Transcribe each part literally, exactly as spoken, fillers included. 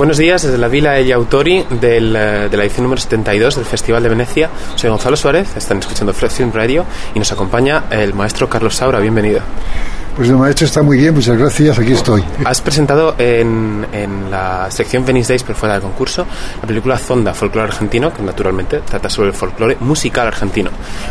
Buenos días, desde la Villa degli Autori del, de la edición número setenta y dos del Festival de Venecia. Soy Gonzalo Suárez, están escuchando Fresh Film Radio y nos acompaña el maestro Carlos Saura. Bienvenido. Pues el maestro está muy bien, muchas gracias, aquí estoy. Has presentado en, en la sección Venice Days, pero fuera del concurso, la película Zonda, folclore argentino, que naturalmente trata sobre el folclore musical argentino.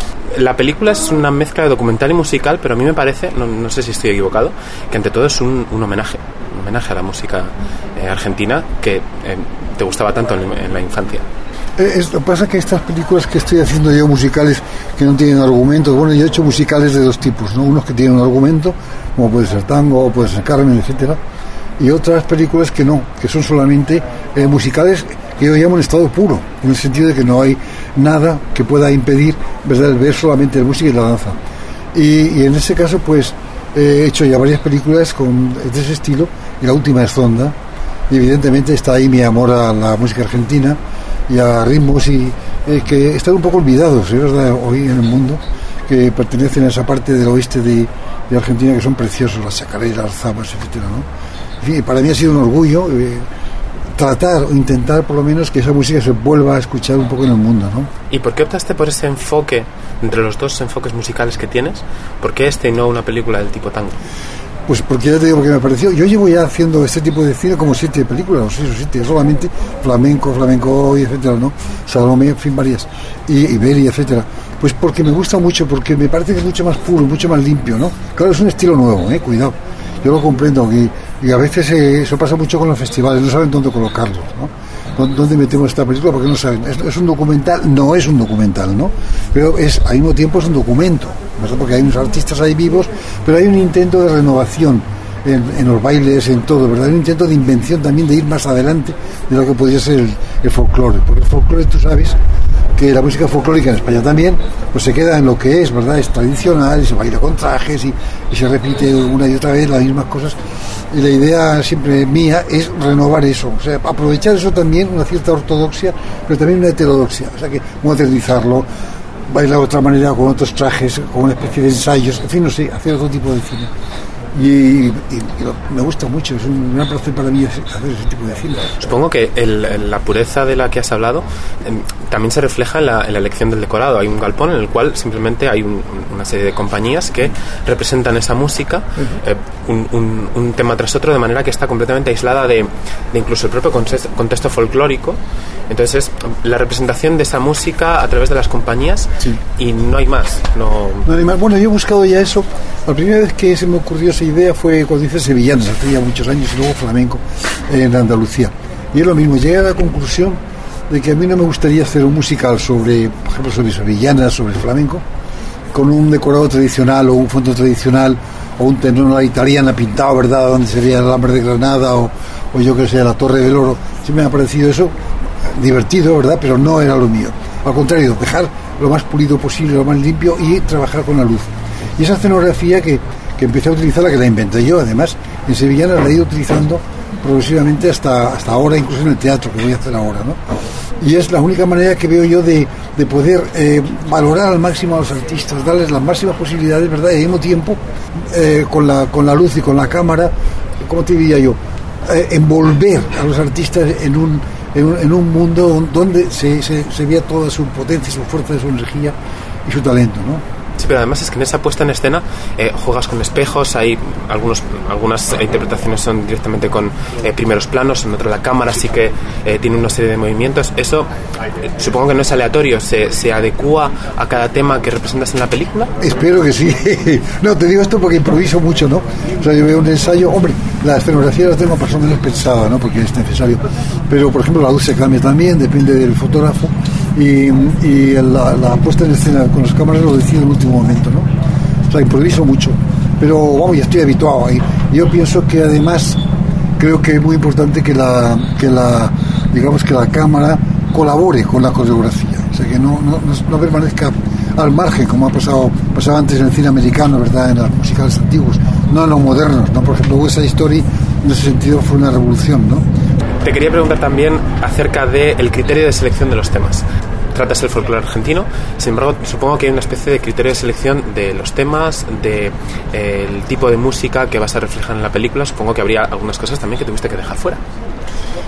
La película es una mezcla de documental y musical, pero a mí me parece, no, no sé si estoy equivocado, que ante todo es un, un homenaje, un homenaje a la música eh, argentina que eh, te gustaba tanto en, en la infancia. Eh, esto pasa que estas películas que estoy haciendo yo, musicales que no tienen argumentos, bueno, yo he hecho musicales de dos tipos, ¿no? Unos que tienen un argumento, como puede ser Tango, o puede ser Carmen, etcétera, y otras películas que no, que son solamente eh, musicales que yo llamo en estado puro, en el sentido de que no hay nada que pueda impedir, ¿verdad?, el ver solamente la música y la danza. Y, y en ese caso, pues, eh, he hecho ya varias películas con, de ese estilo, y la última es Zonda, y evidentemente está ahí mi amor a la música argentina y a ritmos y, eh, que están un poco olvidados, ¿eh?, ¿verdad?, hoy en el mundo, que pertenecen a esa parte del oeste de, de Argentina que son preciosos, las chacareras, las zapas, etcétera, ¿no? En fin, para mí ha sido un orgullo eh, tratar o intentar por lo menos que esa música se vuelva a escuchar un poco en el mundo, ¿no? ¿Y por qué optaste por ese enfoque, entre los dos enfoques musicales que tienes? ¿Por qué este y no una película del tipo tango? Pues porque ya te digo lo que me pareció. Yo llevo ya haciendo este tipo de cine como siete películas, o seis o siete, solamente flamenco, flamenco y etcétera, ¿no? Salomé, en fin, varias, y Iberia, etcétera. Pues porque me gusta mucho, porque me parece que es mucho más puro, mucho más limpio, ¿no? Claro, es un estilo nuevo, ¿eh? Cuidado. Yo lo comprendo, y, y a veces eh, eso pasa mucho con los festivales, no saben dónde colocarlos, ¿no? ¿Dónde metemos esta película? Porque no saben. ¿Es, es un documental? No es un documental, ¿no? Pero es, al mismo tiempo es un documento, ¿verdad? Porque hay unos artistas ahí vivos, pero hay un intento de renovación en, en los bailes, en todo, ¿verdad? Hay un intento de invención también, de ir más adelante de lo que podría ser el, el folclore. Porque el folclore, tú sabes que la música folclórica en España también pues se queda en lo que es, ¿verdad? Es tradicional, y se baila con trajes y, y se repite una y otra vez las mismas cosas, y la idea siempre mía es renovar eso, o sea, aprovechar eso también, una cierta ortodoxia, pero también una heterodoxia, o sea, que modernizarlo, bailar de otra manera, con otros trajes, con una especie de ensayos, en fin, no sé, hacer otro tipo de cine. Y, y, y lo, me gusta mucho, es un gran placer para mí hacer ese tipo de cine. Supongo que el, la pureza de la que has hablado eh, también se refleja en la, en la elección del decorado. Hay un galpón en el cual simplemente hay un, una serie de compañías que representan esa música, eh, un, un, un tema tras otro, de manera que está completamente aislada de, de incluso el propio contexto, contexto folclórico. Entonces es la representación de esa música a través de las compañías, sí. Y no hay más. No... no hay más. Bueno, yo he buscado ya eso. La primera vez que se me ocurrió esa idea fue cuando hice Sevillanas, hace ya muchos años, y luego flamenco en Andalucía. Y es lo mismo, llegué a la conclusión de que a mí no me gustaría hacer un musical sobre, por ejemplo, sobre Sevillanas, sobre flamenco, con un decorado tradicional o un fondo tradicional o un tenor a la italiana pintado, ¿verdad?, donde sería el alambre de Granada o, o yo que sé, la Torre del Oro. Sí me ha parecido eso divertido, ¿verdad?, pero no era lo mío. Al contrario, dejar lo más pulido posible, lo más limpio, y trabajar con la luz. Y esa escenografía que, que empecé a utilizar, la que la inventé yo, además, en Sevillanas la he ido utilizando progresivamente hasta, hasta ahora, incluso en el teatro, que voy a hacer ahora, ¿no? Y es la única manera que veo yo de, de poder eh, valorar al máximo a los artistas, darles las máximas posibilidades, ¿verdad?, y al mismo tiempo, eh, con, la, con la luz y con la cámara, ¿cómo te diría yo?, eh, envolver a los artistas en un En un, en un mundo donde se, se, se vea toda su potencia, su fuerza, su energía y su talento, ¿no? Sí, pero además es que en esa puesta en escena eh, juegas con espejos, hay algunos, algunas interpretaciones son directamente con eh, primeros planos, en otro la cámara sí que eh, tiene una serie de movimientos. Eso eh, supongo que no es aleatorio, ¿se, se adecúa a cada tema que representas en la película? Espero que sí. No, te digo esto porque improviso mucho, ¿no? O sea, yo veo un ensayo, hombre, la escenografía la tengo más o menos pensada, ¿no?, porque es necesario, pero por ejemplo la luz se cambia también, depende del fotógrafo, y, y la, la puesta en escena con las cámaras lo decido en el último momento, ¿no? O sea, improviso mucho, pero vamos, ya estoy habituado ahí. Yo pienso que además creo que es muy importante que la, que la digamos que la cámara colabore con la coreografía, o sea, que no, no, no permanezca al margen, como ha pasado pasaba antes en el cine americano, ¿verdad?, en los musicales antiguos, no en los modernos, ¿no? Por ejemplo, West Side Story en ese sentido fue una revolución, ¿no? Te quería preguntar también acerca del criterio de selección de los temas. Tratas el folclore argentino, sin embargo, supongo que hay una especie de criterio de selección de los temas, de eh, el tipo de música que vas a reflejar en la película. Supongo que habría algunas cosas también que tuviste que dejar fuera.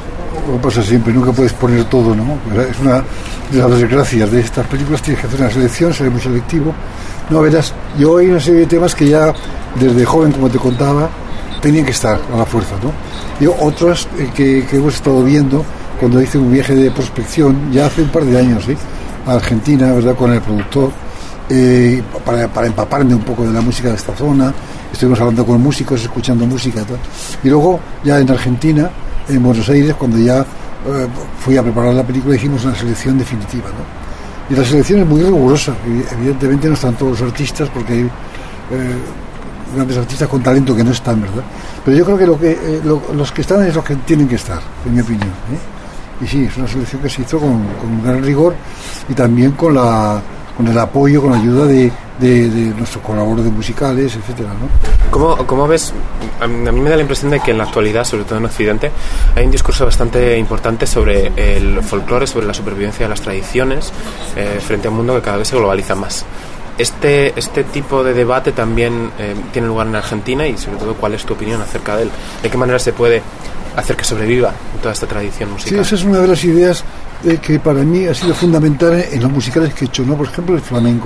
como pasa siempre, nunca puedes poner todo, ¿no? Es una de las desgracias de estas películas, tienes que hacer una selección, ser muy selectivo. No, verás, yo hay una serie de temas que ya desde joven, como te contaba, tenían que estar a la fuerza, ¿no? Y otros eh, que, que hemos estado viendo cuando hice un viaje de prospección, ya hace un par de años, ¿eh? A Argentina, ¿verdad?, con el productor, eh, para, para empaparme un poco de la música de esta zona. Estuvimos hablando con músicos, escuchando música y tal. Y luego, ya en Argentina, en Buenos Aires, cuando ya eh, fui a preparar la película, hicimos una selección definitiva, ¿no? Y la selección es muy rigurosa. Evidentemente no están todos los artistas, porque hay eh, grandes artistas con talento que no están, ¿verdad? Pero yo creo que, lo que eh, lo, los que están es los que tienen que estar, en mi opinión, ¿eh? Y sí, es una selección que se hizo con, con un gran rigor y también con la con el apoyo, con la ayuda de, de, de nuestros colaboradores musicales, etcétera, ¿no? ¿Cómo, cómo ves? A mí me da la impresión de que en la actualidad, sobre todo en Occidente, hay un discurso bastante importante sobre el folclore, sobre la supervivencia de las tradiciones, eh, frente a un mundo que cada vez se globaliza más. Este, este tipo de debate también eh, tiene lugar en Argentina, y sobre todo, ¿cuál es tu opinión acerca de él? ¿De qué manera se puede hacer que sobreviva toda esta tradición musical? Sí, esa es una de las ideas eh, que para mí ha sido fundamental en los musicales que he hecho, ¿no? Por ejemplo, el flamenco.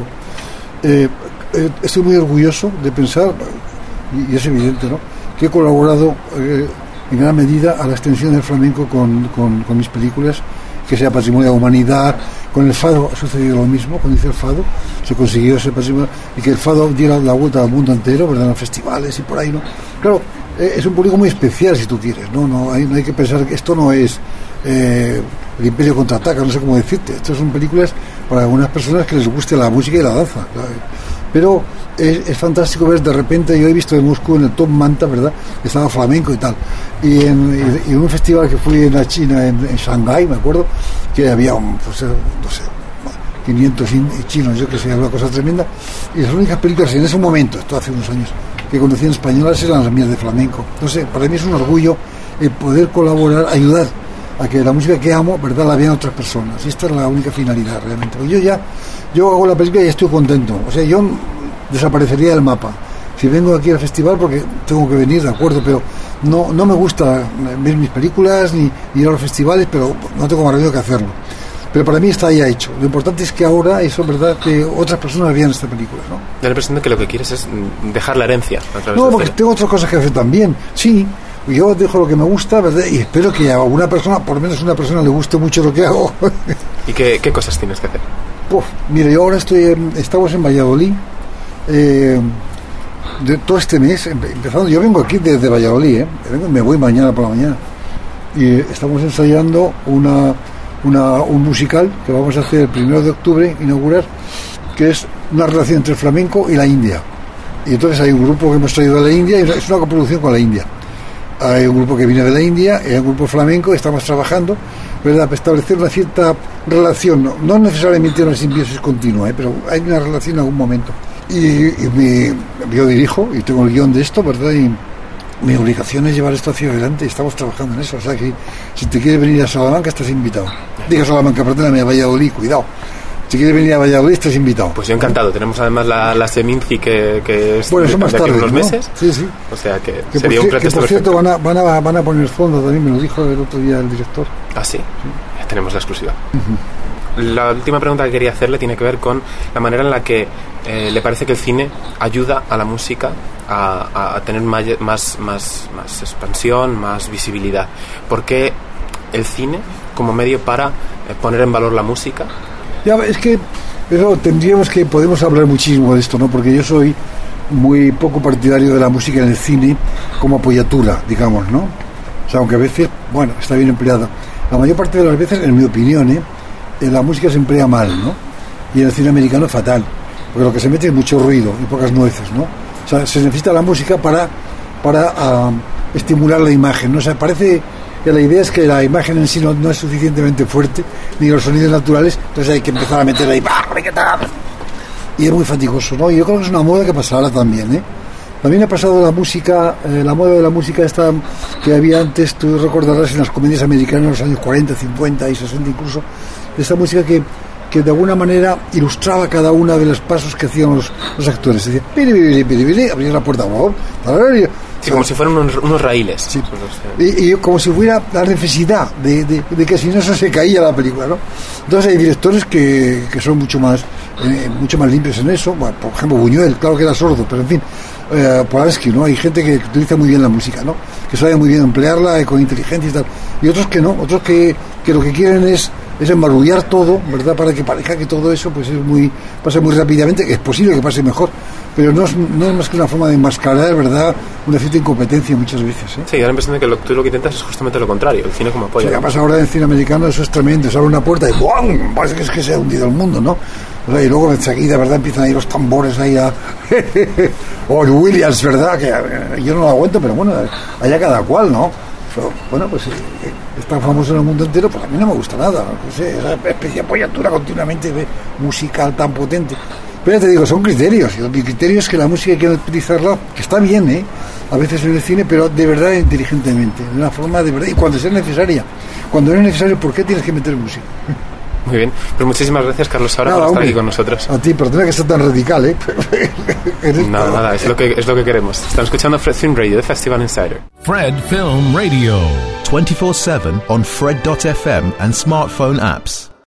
Eh, eh, estoy muy orgulloso de pensar, y, y es evidente, ¿no?, que he colaborado eh, en gran medida a la extensión del flamenco con, con, con mis películas, que sea Patrimonio de la Humanidad. Con el fado ha sucedido lo mismo. Cuando hice el fado se consiguió ese patrimonio, y que el fado diera la vuelta al mundo entero, ¿verdad?, en los festivales y por ahí, ¿no? Claro, eh, es un público muy especial, si tú quieres, ¿no? No hay, no hay que pensar que esto no es eh, el Imperio contraataca, no sé cómo decirte. Estas son películas para algunas personas que les guste la música y la danza, ¿sabes? Pero es, es fantástico ver de repente, yo he visto en Moscú, en el Top Manta, ¿verdad?, estaba flamenco y tal, y en, y en un festival que fui en la China, en, en Shanghái, me acuerdo, que había un, pues, no sé, quinientos chinos, yo que sé, una cosa tremenda, y las únicas películas en ese momento, esto hace unos años, que conducían españolas eran las mías de flamenco. Entonces, para mí es un orgullo el poder colaborar, ayudar a que la música que amo, ¿verdad?, la vean otras personas. Y esta es la única finalidad, realmente. Porque yo ya, yo hago la película y estoy contento. O sea, yo desaparecería del mapa si vengo aquí al festival, porque tengo que venir, de acuerdo, pero no, no me gusta ver mis películas ni ir a los festivales, pero no tengo más remedio que hacerlo. Pero para mí está ya hecho. Lo importante es que ahora, eso es verdad, que otras personas vean esta película, ¿no? Da la impresión de que lo que quieres es dejar la herencia a través No, de porque tengo otras cosas que hacer también. Sí, yo dejo lo que me gusta, ¿verdad? Y espero que a una persona, por lo menos a una persona, le guste mucho lo que hago. ¿Y qué, qué cosas tienes que hacer? Uf, mire, yo ahora estoy en, estamos en Valladolid, eh, de todo este mes, empezando. Yo vengo aquí desde Valladolid, ¿eh? Me voy mañana por la mañana. Y estamos ensayando una, una, un musical que vamos a hacer el primero de octubre, inaugurar, que es una relación entre el flamenco y la India. Y entonces hay un grupo que hemos traído de la India, y es una coproducción con la India. Hay un grupo que viene de la India, hay un grupo flamenco, estamos trabajando, ¿verdad?, para establecer una cierta relación, no, no necesariamente una simbiosis continua, ¿eh?, pero hay una relación en algún momento. Y, y me, yo dirijo y tengo el guión de esto, ¿verdad?, y mi obligación es llevar esto hacia adelante, y estamos trabajando en eso. O sea que si te quieres venir a Salamanca, estás invitado. Diga Salamanca, perdóname, a Valladolid, cuidado. Si quieres venir a Valladolid, estás invitado. Pues yo encantado. Tenemos además la, la Seminci, que, que es bueno, eso más de aquí tarde, unos ¿no? meses. Sí, sí. O sea que, que sería por, un pretexto que por cierto, perfecto. van a, van, a, van a poner fondo también, me lo dijo el otro día el director. Ah, sí. sí. Ya tenemos la exclusiva. Uh-huh. La última pregunta que quería hacerle tiene que ver con la manera en la que eh, le parece que el cine ayuda a la música a, a, a tener más, más, más, más expansión, más visibilidad. ¿Por qué el cine como medio para eh, poner en valor la música? Ya, es que pero tendríamos que, podemos hablar muchísimo de esto, ¿no? Porque yo soy muy poco partidario de la música en el cine como apoyatura, digamos, ¿no? O sea, aunque a veces, bueno, está bien empleada. La mayor parte de las veces, en mi opinión, ¿eh? la música se emplea mal, ¿no? Y en el cine americano fatal, porque lo que se mete es mucho ruido y pocas nueces, ¿no? O sea, se necesita la música para, para uh, estimular la imagen, ¿no? O sea, parece que la idea es que la imagen en sí no, no es suficientemente fuerte, ni los sonidos naturales, entonces hay que empezar a meter ahí, y es muy fatigoso, ¿no? Y yo creo que es una moda que pasará también, ¿eh? También ha pasado la música, eh, la moda de la música esta que había antes, tú recordarás en las comedias americanas en los años cuarenta, cincuenta y sesenta incluso, esta música que, que de alguna manera ilustraba cada una de los pasos que hacían los, los actores. Decía, piri, piri, piri, piri, abría la puerta, wow, Sí, como si fueran unos, unos raíles. Sí. Y, y como si fuera la necesidad de, de, de que si no eso se caía la película, ¿no? Entonces hay directores que, que son mucho más eh, mucho más limpios en eso. Bueno, por ejemplo, Buñuel, claro que era sordo, pero en fin, eh, Polanski, ¿no? Hay gente que utiliza muy bien la música, ¿no? Que sabe muy bien emplearla eh, con inteligencia y tal. Y otros que no, otros que, que lo que quieren es es embarullar todo, ¿verdad? Para que parezca que todo eso pues es muy pasa muy rápidamente, que es posible que pase mejor, pero no es, no es más que una forma de enmascarar, ¿verdad?, una cierta incompetencia muchas veces, ¿eh? Sí, da la impresión de que lo, tú lo que intentas es justamente lo contrario, el cine como apoyo. O sea, que pasa ahora en el cine americano, eso es tremendo, se abre una puerta y ¡buam! Parece que es que se ha hundido el mundo, ¿no? O sea, y luego enseguida, ¿verdad?, empiezan ahí los tambores ahí a... o el Williams, ¿verdad?, que yo no lo aguento, pero bueno, allá cada cual, ¿no? Pero, bueno, pues es tan famoso en el mundo entero, pues a mí no me gusta nada, no sé, esa especie de apoyatura continuamente musical tan potente. Pero ya te digo, son criterios, y mi criterio es que la música hay que utilizarla, que está bien, ¿eh?, a veces en el cine, pero de verdad inteligentemente, de una forma de verdad, y cuando sea necesaria. Cuando no es necesario, ¿por qué tienes que meter música? Muy bien, pues muchísimas gracias, Carlos Saura, por estar hombre, aquí con nosotros. A ti, perdona que sea tan radical, ¿eh? No, nada, es lo que es lo que queremos. Están escuchando Fred Film Radio de Festival Insider. Fred Film Radio. twenty-four seven on Fred dot f m and smartphone apps.